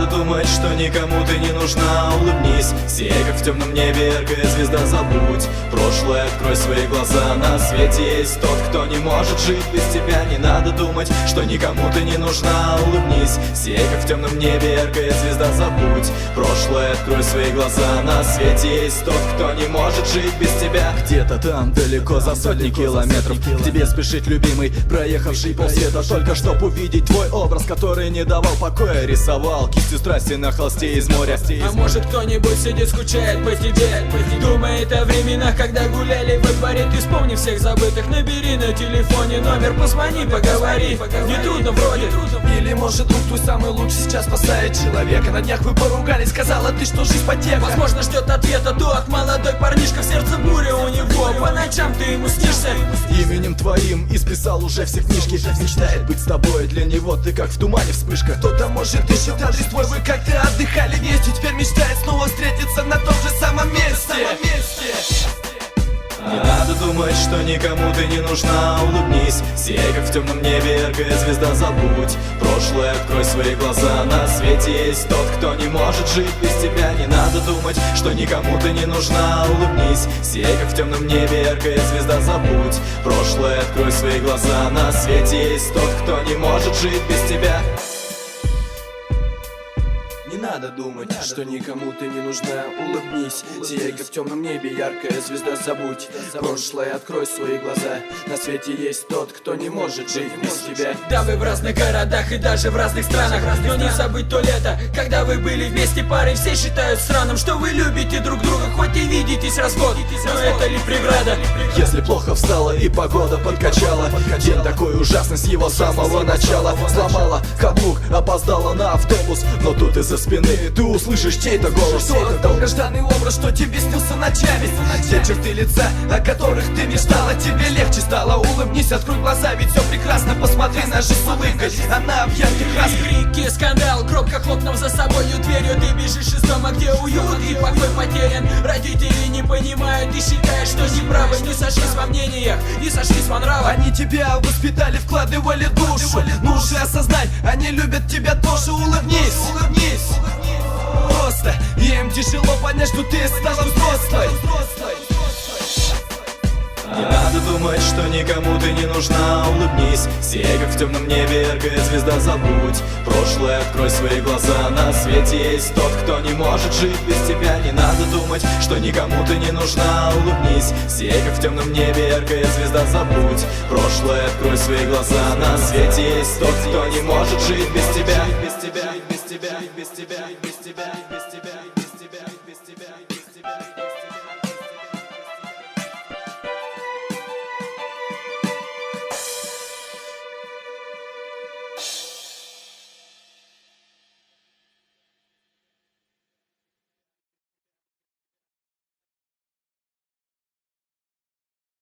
надо думать, что никому ты не нужна. Улыбнись, сияй, как в темном небе яркая звезда. Забудь прошлое, открой свои глаза. На свете есть тот, кто не может жить без тебя. Не надо думать, что никому ты не нужна. Улыбнись, сияй, как в темном небе яркая звезда. Забудь прошлое, открой свои глаза. На свете есть тот, кто не может жить без тебя. Где-то там далеко за сотни километров к тебе спешит любимый, проехавший полсвета, только чтоб увидеть твой образ, который не давал покоя. Рисовал кистью страсти на холсте из моря. А может кто-нибудь сидит, скучает по тебе, думает о временах, когда гуляли во дворе. Ты вспомни всех забытых, набери на телефоне номер, позвони, поговори, не трудно вроде. Или может друг твой самый лучший сейчас спасает человека. На днях вы поругались, сказала ты, что жизнь потеха. Возможно ждет ответа тот молодой парнишка, в сердце буря у него, по ночам ты ему снишься. Именем твоим исписал уже все книжки, мечтает быть с тобой, для него ты как в тумане вспышка. Кто-то может ищет адрес твой, вы как-то отдыхали вместе, теперь мечтает снова встретиться на том же самом месте. Не надо думать, что никому ты не нужна. Улыбнись, сияй, как в темном небе яркая звезда. Забудь прошлое, открой свои глаза. На свете есть тот, кто не может жить без тебя. Не надо думать, что никому ты не нужна. Улыбнись, сияй, как в темном небе яркая звезда. Забудь прошлое, открой свои глаза. На свете есть тот, кто не может жить без тебя. Не надо думать, что никому ты не нужна. Улыбнись, сияй, как в темном небе яркая звезда. Забудь прошлое, открой свои глаза. На свете есть тот, кто не может жить без тебя. Да, вы в разных городах и даже в разных странах, но не забыть то лето, когда вы были вместе парой. Все считают странным, что вы любите друг друга, хоть и видитесь раз в год, но это ли преграда? Если плохо встала и погода подкачала, день такой ужасный с его самого начала. Сломала каблук, опоздала на автобус, но тут из-за спины ты услышишь чей-то голос. Тот долгожданный образ, что тебе снился ночами. Те черты лица, о которых ты мечтала, тебе легче стало. Улыбнись, открой глаза, ведь все прекрасно. Посмотри на жизнь с улыбкой, она в ярких красках. Крики, скандал, громко хлопнув за собою дверью. Ты бежишь из дома, где уют и покой потерян. Родители не понимают и считают, что неправы. Не сошлись во мнениях, не сошлись во нравах. Они тебя воспитали, вкладывали душу. Ну же осознай, они любят тебя тоже. Улыбнись, улыбнись. Просто им тяжело понять, что ты стала взрослой. Не надо думать, что никому ты не нужна. Улыбнись, сияй, как в темном небе яркая звезда. Забудь прошлое, открой свои глаза. На свете есть тот, кто не может жить без тебя. Не надо думать, что никому ты не нужна. Улыбнись, сияй, как в темном небе яркая звезда. Забудь прошлое, открой свои глаза. На свете есть тот, кто не может жить без тебя. Без тебя, без тебя, без тебя, без тебя, без тебя.